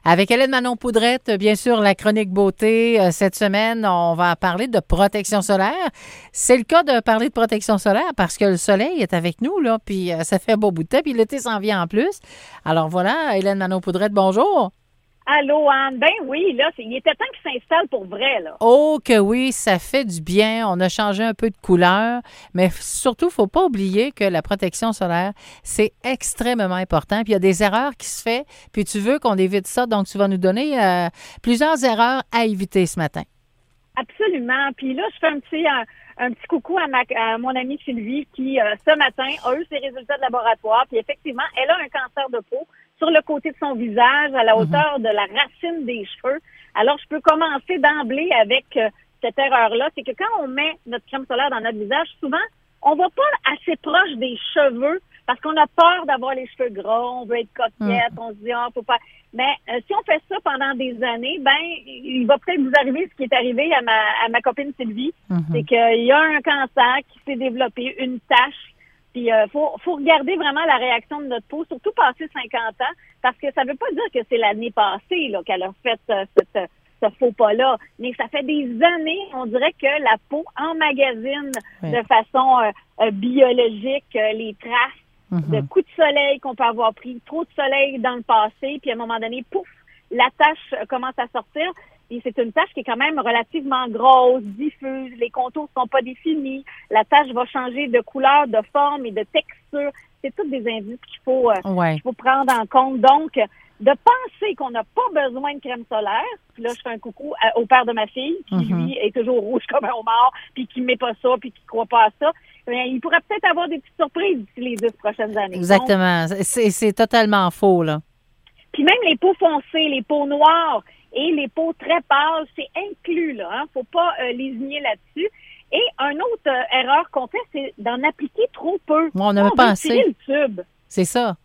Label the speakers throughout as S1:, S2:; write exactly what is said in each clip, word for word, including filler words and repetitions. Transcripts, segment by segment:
S1: Avec Hélène Manon Poudrette, bien sûr, la chronique beauté. Euh, cette semaine, on va parler de protection solaire. C'est le cas de parler de protection solaire parce que le soleil est avec nous, là, puis euh, ça fait un beau bout de temps, puis l'été s'en vient en plus. Alors voilà, Hélène Manon Poudrette, bonjour.
S2: Allô, Anne? Ben oui, là, c'est, il était temps qu'il s'installe pour vrai, là.
S1: Oh que oui, ça fait du bien. On a changé un peu de couleur, mais surtout, il ne faut pas oublier que la protection solaire, c'est extrêmement important. Puis il y a des erreurs qui se font, puis tu veux qu'on évite ça, donc tu vas nous donner euh, plusieurs erreurs à éviter ce matin.
S2: Absolument. Puis là, je fais un petit, un, un petit coucou à, ma, à mon amie Sylvie qui, euh, ce matin, a eu ses résultats de laboratoire. Puis effectivement, elle a un cancer de peau sur le côté de son visage, à la hauteur de la racine des cheveux. Alors, je peux commencer d'emblée avec euh, cette erreur-là. C'est que quand on met notre crème solaire dans notre visage, souvent, on va pas assez proche des cheveux parce qu'on a peur d'avoir les cheveux gras, on veut être coquette, mm. on se dit, ah, faut pas... Mais euh, si on fait ça pendant des années, ben, il va peut-être vous arriver ce qui est arrivé à ma, à ma copine Sylvie. Mm-hmm. C'est qu'il y a un cancer qui s'est développé, une tache. Puis, euh, faut, faut regarder vraiment la réaction de notre peau, surtout passé cinquante ans, parce que ça veut pas dire que c'est l'année passée, là, qu'elle a fait euh, cette, ce faux pas-là. Mais ça fait des années, on dirait que la peau emmagasine oui. de façon euh, euh, biologique euh, les traces mm-hmm. de coups de soleil qu'on peut avoir pris, trop de soleil dans le passé, puis à un moment donné, pouf, la tache commence à sortir. Et c'est une tache qui est quand même relativement grosse, diffuse, les contours sont pas définis, la tache va changer de couleur, de forme et de texture. C'est tous des indices qu'il faut, euh,
S1: ouais.
S2: qu'il faut prendre en compte. Donc, de penser qu'on n'a pas besoin de crème solaire, puis là, je fais un coucou à, au père de ma fille, qui, mm-hmm. lui, est toujours rouge comme un homard, puis qui ne met pas ça, puis qui ne croit pas à ça. Mais il pourrait peut-être avoir des petites surprises d'ici les dix prochaines années.
S1: Exactement. Donc, c'est, c'est totalement faux, là.
S2: Puis même les peaux foncées, les peaux noires, et les peaux très pâles, c'est inclus, là. Hein? Faut pas euh, lésigner là-dessus. Et une autre euh, erreur qu'on fait, c'est d'en appliquer trop peu.
S1: Moi, on n'en met pas assez.
S2: Le tube.
S1: C'est ça.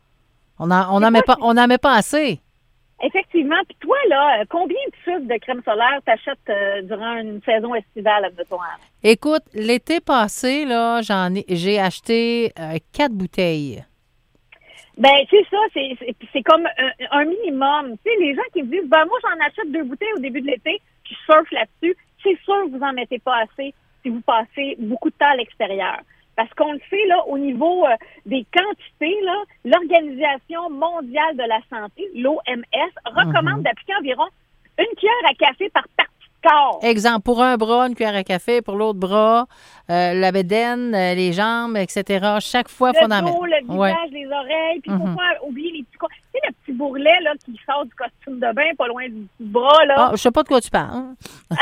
S1: On n'en met pas, on n'en met pas assez.
S2: Effectivement. Puis toi, là, combien de tubes de crème solaire t'achètes euh, durant une saison estivale, admettons?
S1: Écoute, l'été passé, là, j'en ai, j'ai acheté euh, quatre bouteilles.
S2: Ben, c'est ça, c'est, c'est, c'est comme un, un minimum. Tu sais, les gens qui me disent, ben, moi, j'en achète deux bouteilles au début de l'été, puis je surfe là-dessus. C'est sûr que vous en mettez pas assez si vous passez beaucoup de temps à l'extérieur. Parce qu'on le sait, là, au niveau euh, des quantités, là, l'Organisation mondiale de la santé, l'O M S, recommande mm-hmm. d'appliquer environ une cuillère à café par partie de corps.
S1: Exemple, pour un bras, une cuillère à café, pour l'autre bras, euh, la bédaine, euh, les jambes, et cetera. Chaque fois, il faut en mettre.
S2: Le dos, le visage, ouais. les oreilles, puis il mm-hmm. faut pas oublier les petits... Tu sais, le petit bourrelet, là, qui sort du costume de bain, pas loin du bras, là.
S1: Ah, je sais pas de quoi tu parles.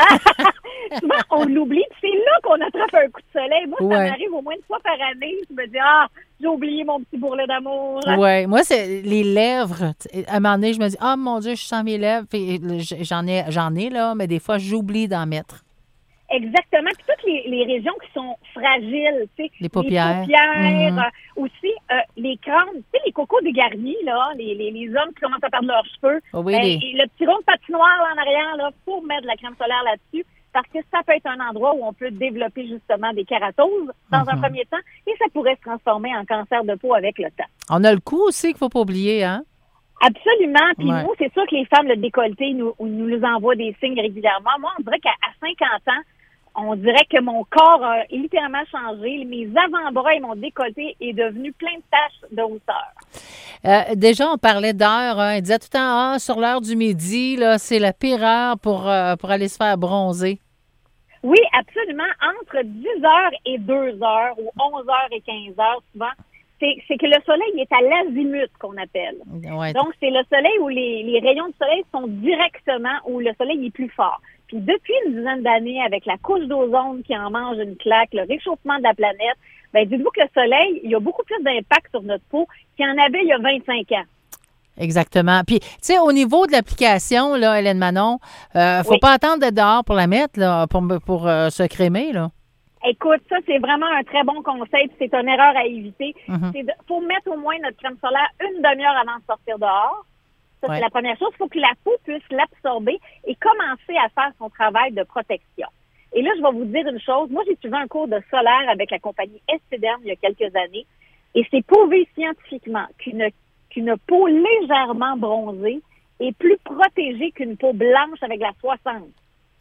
S2: Souvent, on l'oublie, puis c'est là qu'on attrape un coup de soleil. Moi, ça
S1: ouais.
S2: m'arrive au moins une fois par année. Je me dis, ah, j'ai oublié mon petit bourrelet d'amour.
S1: Oui, moi, c'est les lèvres. À un moment donné, je me dis, ah, oh, mon Dieu, je sens mes lèvres. Puis j'en ai, j'en ai, là, mais des fois, j'oublie d'en mettre.
S2: Exactement. Puis toutes les, les régions qui sont fragiles, tu sais.
S1: Les paupières.
S2: Les paupières,
S1: mm-hmm.
S2: euh, aussi euh, les crânes. Tu sais, les cocos dégarnis, là, les, les, les hommes qui commencent à perdre leurs cheveux.
S1: Oh oui,
S2: ben,
S1: les...
S2: et le petit rond de patinoire là, en arrière, là, pour mettre de la crème solaire là-dessus. Parce que ça peut être un endroit où on peut développer justement des kératoses dans mm-hmm. un premier temps et ça pourrait se transformer en cancer de peau avec le temps.
S1: On a le cou aussi qu'il ne faut pas oublier, hein?
S2: Absolument. Puis
S1: ouais.
S2: nous, c'est sûr que les femmes, le décolleté, nous, nous envoient des signes régulièrement. Moi, on dirait qu'à cinquante ans, on dirait que mon corps a littéralement changé. Mes avant-bras et mon décolleté est devenu plein de taches de rousseur.
S1: Euh, déjà, on parlait d'heure. Hein. Il disait tout le temps, ah, sur l'heure du midi, là, c'est la pire heure pour, euh, pour aller se faire bronzer.
S2: Oui, absolument. Entre dix heures et deux heures ou onze heures et quinze heures, souvent, c'est, c'est que le soleil est à l'azimut, qu'on appelle.
S1: Ouais.
S2: Donc, c'est le soleil où les, les rayons de soleil sont directement où le soleil est plus fort. Puis depuis une dizaine d'années, avec la couche d'ozone qui en mange une claque, le réchauffement de la planète, ben dites-vous que le soleil, il y a beaucoup plus d'impact sur notre peau qu'il y en avait il y a vingt-cinq ans.
S1: Exactement. Puis, tu sais, au niveau de l'application, là, Hélène Manon, euh, faut oui. pas attendre d'être dehors pour la mettre, là, pour, pour euh, se crémer, là.
S2: Écoute, ça, c'est vraiment un très bon conseil, puis c'est une erreur à éviter.
S1: Mm-hmm.
S2: C'est de, faut mettre au moins notre crème solaire une demi-heure avant de sortir dehors. Ça, ouais. c'est la première chose. Il faut que la peau puisse l'absorber et commencer à faire son travail de protection. Et là, je vais vous dire une chose. Moi, j'ai suivi un cours de solaire avec la compagnie Esthederm il y a quelques années. Et c'est prouvé scientifiquement qu'une, qu'une peau légèrement bronzée est plus protégée qu'une peau blanche avec la soixante.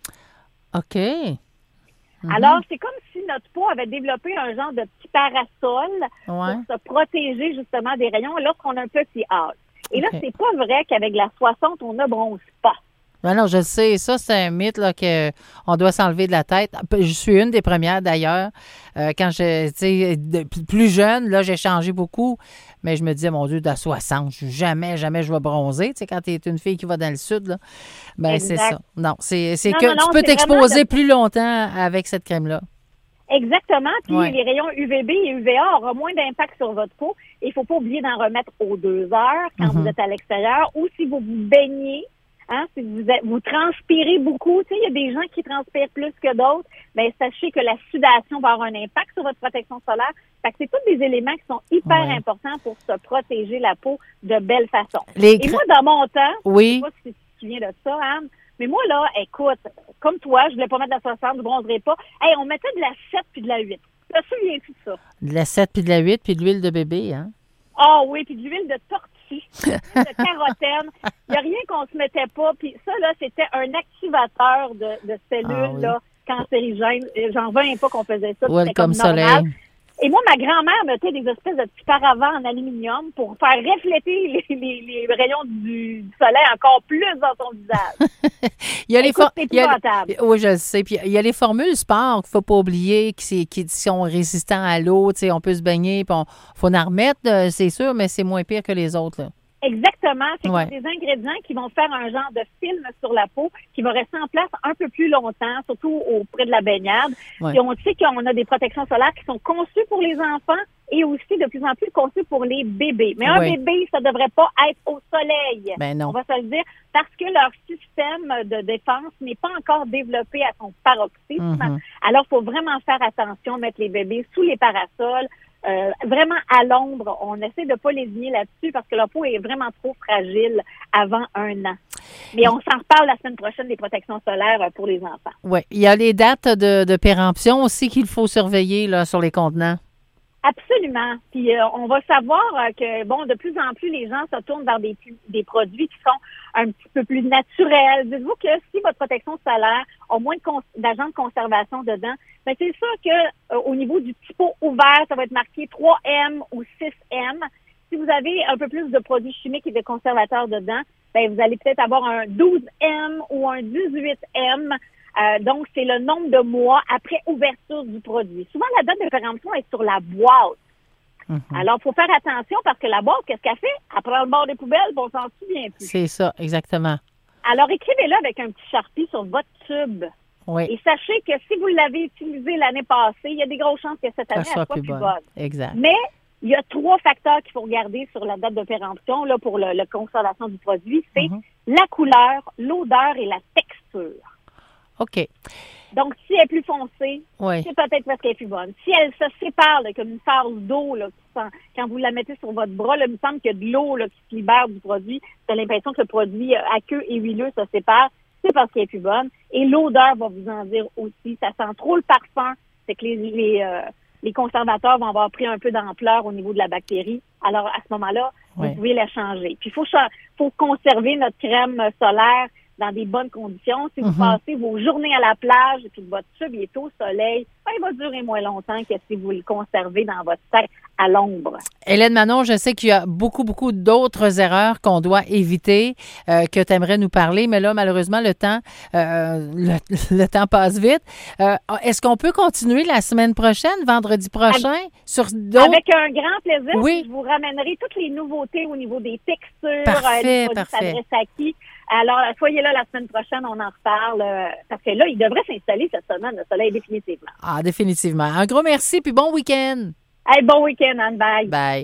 S1: OK. Mm-hmm.
S2: Alors, c'est comme si notre peau avait développé un genre de petit parasol
S1: ouais.
S2: pour se protéger justement des rayons lorsqu'on a un petit âge. Et là,
S1: okay.
S2: c'est pas vrai qu'avec la soixante, on ne bronze pas.
S1: Ben non, je sais. Ça, c'est un mythe là, qu'on doit s'enlever de la tête. Je suis une des premières, d'ailleurs. Euh, quand j'étais plus jeune, là, j'ai changé beaucoup. Mais je me disais, mon Dieu, de soixante, jamais, jamais je vais bronzer. Tu sais, quand tu es une fille qui va dans le sud, là, ben c'est ça. Non, c'est, c'est non, que non, non, tu peux t'exposer de... plus longtemps avec cette crème-là.
S2: Exactement. Puis
S1: ouais.
S2: les rayons U V B et U V A auront moins d'impact sur votre peau. Il ne faut pas oublier d'en remettre aux deux heures quand mm-hmm. vous êtes à l'extérieur ou si vous vous baignez. Hein, si vous, êtes, vous transpirez beaucoup, tu sais, il y a des gens qui transpirent plus que d'autres, bien, sachez que la sudation va avoir un impact sur votre protection solaire. Fait que c'est tous des éléments qui sont hyper ouais. importants pour se protéger la peau de belle façon. Les Et moi, dans mon temps,
S1: oui.
S2: je sais pas si tu te souviens de ça, Anne, mais moi, là, écoute, comme toi, je voulais pas mettre de la soixante, je ne bronzerai pas. Hey, on mettait de la sept puis de la huit. Tu te souviens-tu de ça?
S1: De la sept puis de la huit puis de l'huile de bébé, hein?
S2: Ah oh, oui, puis de l'huile de tortue, de carotène. Il n'y a rien qu'on se mettait pas. Puis ça, là, c'était un activateur de, de cellules ah, oui. là, cancérigènes. J'en reviens pas qu'on faisait ça.
S1: Welcome comme
S2: normal.
S1: Soleil.
S2: Et moi, ma grand-mère mettait des espèces de petits paravents en aluminium pour faire refléter les, les, les rayons du, du soleil encore plus dans son visage.
S1: il y a
S2: Écoute,
S1: les for- Oui, je le sais. Puis il y a les formules sport qu'il ne faut pas oublier qui, qui sont résistants à l'eau. Tu sais, on peut se baigner, puis il faut en remettre, c'est sûr, mais c'est moins pire que les autres, là.
S2: Exactement. C'est
S1: ouais.
S2: des ingrédients qui vont faire un genre de film sur la peau qui va rester en place un peu plus longtemps, surtout auprès de la baignade.
S1: Ouais.
S2: Et on sait qu'on a des protections solaires qui sont conçues pour les enfants et aussi de plus en plus conçues pour les bébés. Mais un
S1: ouais.
S2: bébé, ça devrait pas être au soleil.
S1: Ben non.
S2: On va se le dire parce que leur système de défense n'est pas encore développé à son paroxysme. Mm-hmm. Alors, il faut vraiment faire attention, mettre les bébés sous les parasols. Euh, vraiment à l'ombre. On essaie de pas les ligner là-dessus parce que leur peau est vraiment trop fragile avant un an. Mais on s'en reparle la semaine prochaine des protections solaires pour les enfants.
S1: Oui. Il y a les dates de, de péremption aussi qu'il faut surveiller là, sur les contenants.
S2: Absolument. Puis euh, on va savoir euh, que, bon, de plus en plus, les gens se tournent vers des, des produits qui sont un petit peu plus naturels. Dites-vous que si votre protection solaire a moins de cons- d'agents de conservation dedans, bien, c'est sûr que euh, au niveau du typo ouvert, ça va être marqué trois M ou six M. Si vous avez un peu plus de produits chimiques et de conservateurs dedans, bien, vous allez peut-être avoir un douze M ou un dix-huit M. Euh, donc, c'est le nombre de mois après ouverture du produit. Souvent, la date de péremption est sur la boîte. Mm-hmm. Alors, il faut faire attention parce que la boîte, qu'est-ce qu'elle fait? Elle prend le bord des poubelles, bon, on s'en souvient plus.
S1: C'est ça, exactement.
S2: Alors, écrivez-le avec un petit Sharpie sur votre tube.
S1: Oui.
S2: Et sachez que si vous l'avez utilisé l'année passée, il y a des grosses chances que cette année, elle soit plus bonne. bonne.
S1: Exact.
S2: Mais il y a trois facteurs qu'il faut regarder sur la date de péremption là, pour le, le conservation du produit. C'est mm-hmm. la couleur, l'odeur et la texture.
S1: OK.
S2: Donc, si elle est plus foncée,
S1: oui.
S2: c'est peut-être parce qu'elle est plus bonne. Si elle se sépare là, comme une phase d'eau, là, qui sent, quand vous la mettez sur votre bras, là, il me semble qu'il y a de l'eau là, qui se libère du produit. Vous avez l'impression que le produit aqueux et huileux se sépare. C'est parce qu'elle est plus bonne. Et l'odeur va vous en dire aussi. Ça sent trop le parfum. C'est que les, les, euh, les conservateurs vont avoir pris un peu d'ampleur au niveau de la bactérie. Alors, à ce moment-là, oui. vous pouvez la changer. Puis, il faut, faut conserver notre crème solaire dans des bonnes conditions. Si vous mm-hmm. passez vos journées à la plage et puis que votre tube est au soleil, ben, il va durer moins longtemps que si vous le conservez dans votre sac à l'ombre.
S1: Hélène Manon, je sais qu'il y a beaucoup, beaucoup d'autres erreurs qu'on doit éviter, euh, que tu aimerais nous parler, mais là, malheureusement, le temps euh, le, le temps passe vite. Euh, est-ce qu'on peut continuer la semaine prochaine, vendredi prochain, avec, sur d'autres...
S2: Avec un grand plaisir.
S1: Oui.
S2: Je vous ramènerai toutes les nouveautés au niveau des textures,
S1: parfait,
S2: euh, les produits
S1: parfait.
S2: s'adressent à qui. Alors, soyez là la semaine prochaine, on en reparle, euh, parce que là, il devrait s'installer cette semaine, le soleil, définitivement.
S1: Ah, définitivement. Un gros merci, puis bon week-end.
S2: Hey, bon week-end, Anne. Bye.
S1: Bye.